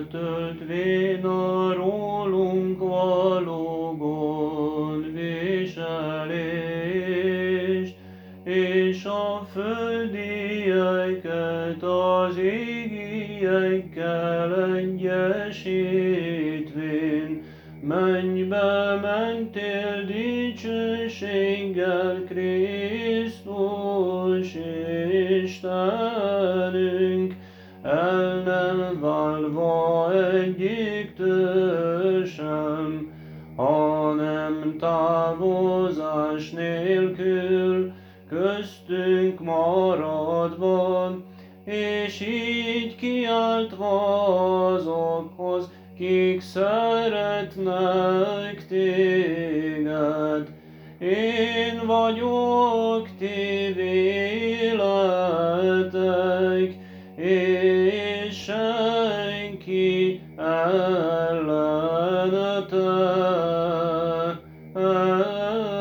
eltöltvén a rólunk való gondviselést, és a földieket az égiekkel egyesítvén, mennybe mentél dicsőséggel, Krisztus Istenünk, el nem válva egyiktől sem, hanem távozás nélkül köztünk maradva, és így kiáltva azokhoz, kik szeretnek téged. Én vagyok ti véletek, és senki ellenetek.